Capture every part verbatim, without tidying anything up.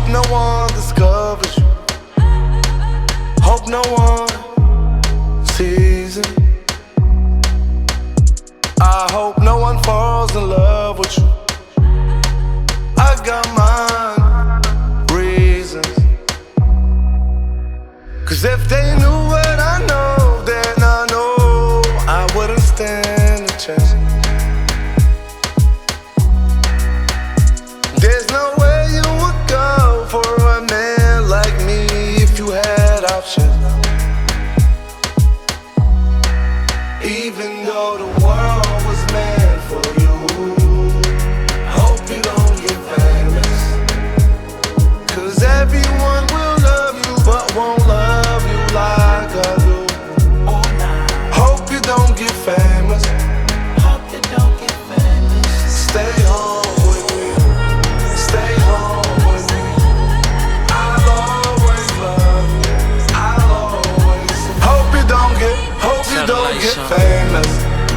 Hope no one discovers you. Hope no one sees it. I hope no one falls in love with you. I got mine reasons. Cause if they knew what I know, then I know I wouldn't stand a chance. There's no way you would go for a man like me if you had options. Even though the world was meant for you, hope you don't get famous. Cause everyone will love you but won't love you like I do. Hope you don't get famous. Hope you don't get famous. Stay home with me. Stay home with me. I'll always love you. I'll always. Hope you don't get, hope you don't get famous.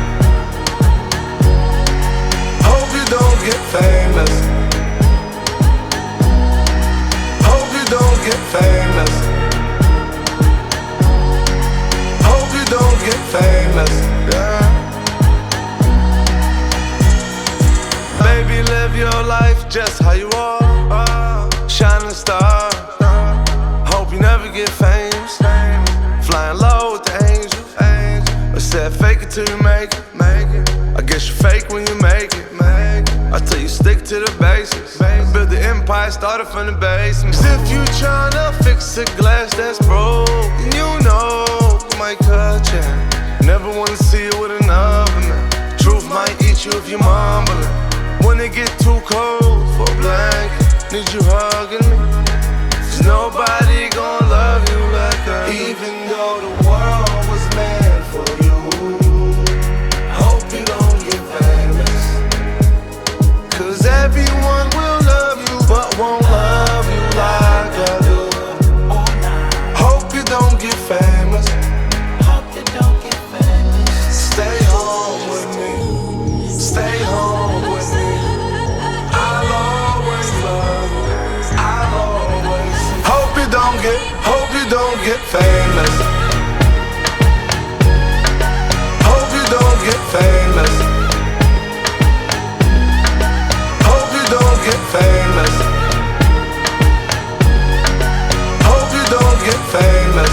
Hope you don't get famous. Hope you don't get famous. Hope you don't get famous. Yeah. Baby, live your life just how you are. Shining star. Hope you never get famous. Flying low with the angels. I said fake it till you make it. I guess you fake when you make it. I tell you stick to the basics. Build the empire, started from the basement. Cause if you tryna fix a glass that's broke, then you know it might cut you. Never wanna see you with another man. Truth might eat you if you mumbling. When it get too cold for a blanket, need you hugging me. Cause nobody gon' love you like I do. Even though the world was meant for you, hope you don't get famous. Cause everyone will love you but won't love you like I do. Hope you don't get famous. Hope you don't get famous. Stay home with me. Stay home with me. I'll always love you. I'll always. Hope you don't get, hope you don't get famous. Hope you don't get famous. Hope you don't get famous. Hope you don't get famous.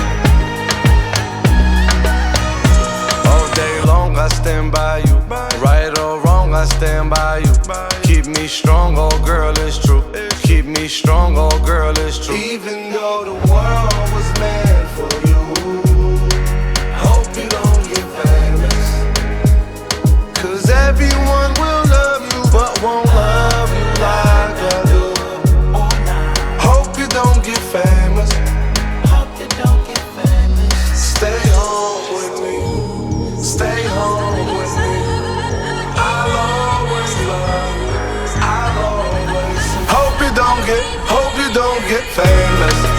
All day long I stand by you. Right or wrong I stand by you. Keep me strong, oh girl, it's true. Keep me strong, oh girl, it's true. Even though the world was meant for you, hope you don't get famous. Cause everyone will love you but won't love you like I do. Hope you don't get famous. Hope you don't get famous. Stay home with me. Stay home with me. I'll always love you. I'll always. Hope you don't get, hope you don't get famous.